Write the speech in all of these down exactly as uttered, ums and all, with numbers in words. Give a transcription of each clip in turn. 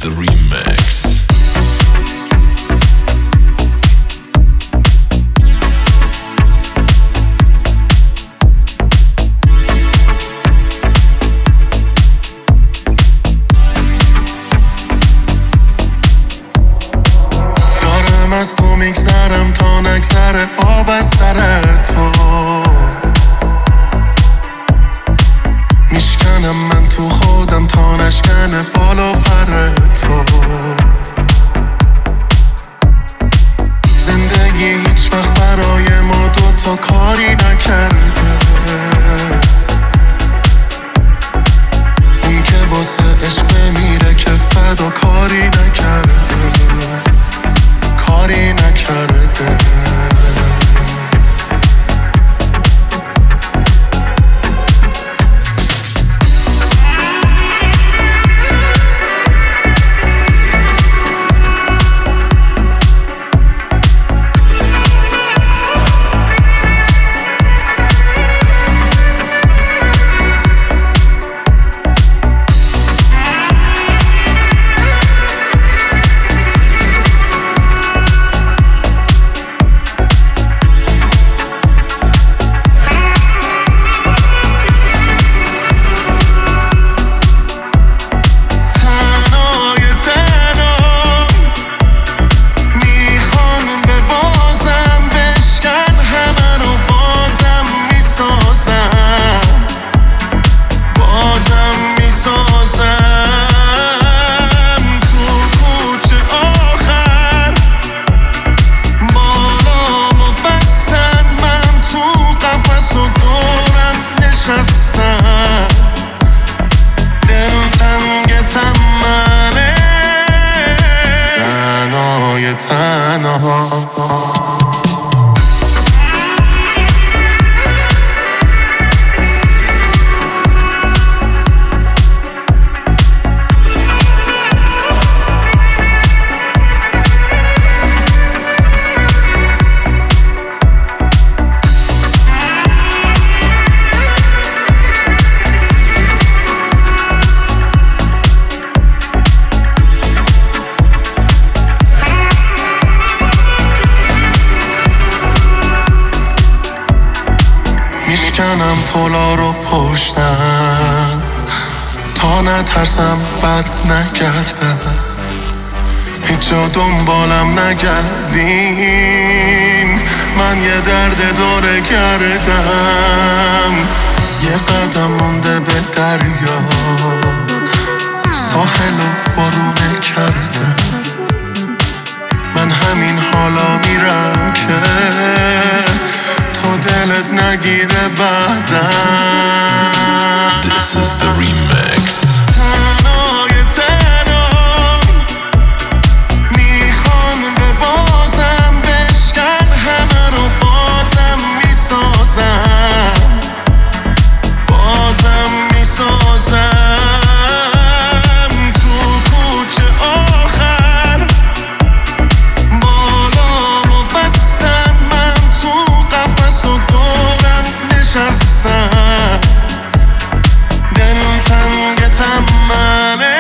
the remix. از تو میگذرم تا نگذره آب از سر تو میشکنم من تو خودم تا نشکنه بالا پر تو زندگی هیچ وقت برای ما دوتا کاری نکرده اون که واسه عشق میره که فدا کاری نکرده کاری نکرده میشکنم پولا رو پشتم تا نترسم بر نگردم هیچ جا دنبالم نگردین من یه درد دوره کردم یه قدم مونده به دریا ساحل رو بارونه کردم من همین حالا میرم که تو دلت نگیره بعدم This is the remix. تنهای تنم میخوان به بازم بشکن همه رو بازم میسازم بازم میسازم تو کوچه آخر بالامو بستن من تو قفس و دورم نشستم دلم تنگ تمنه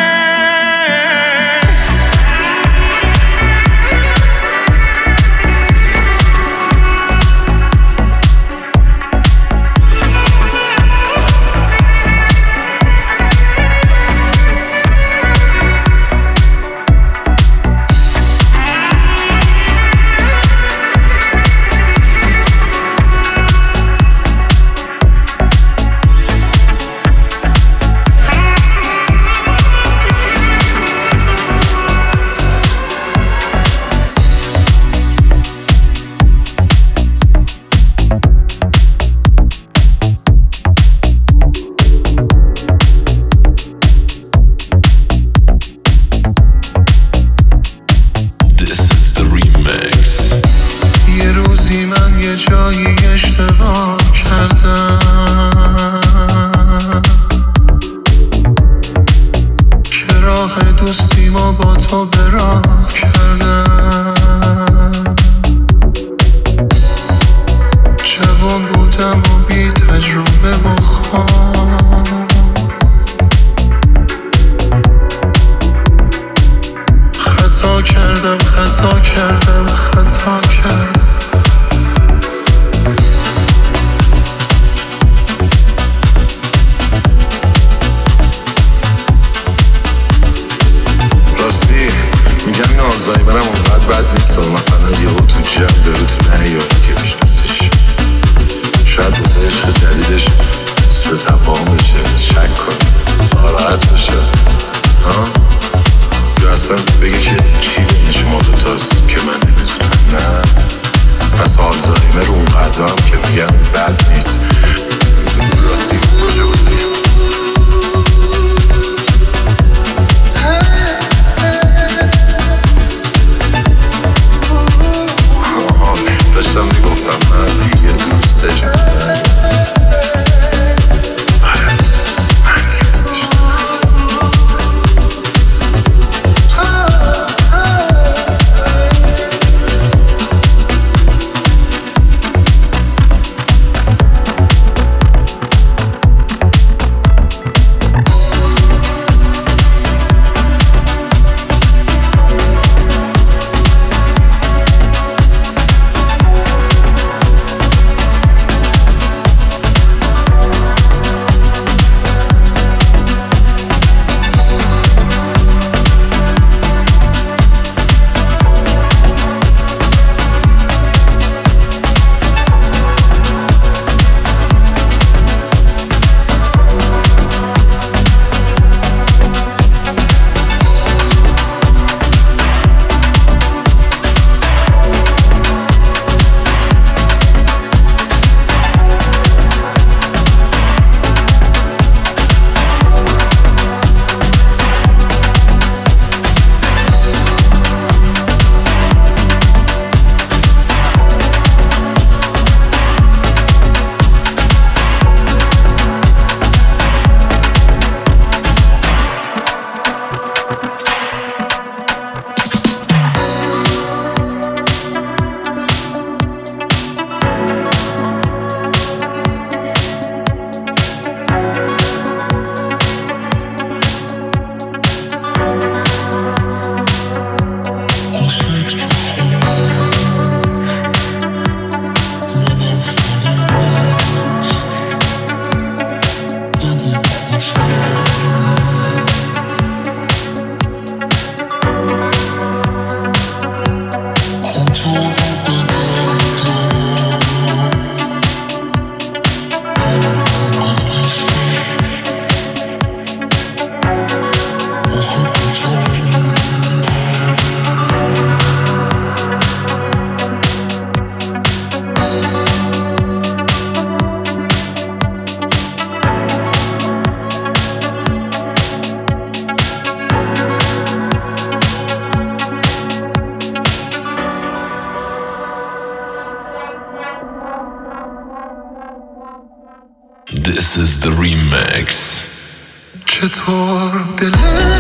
This is the remix. چطور دلت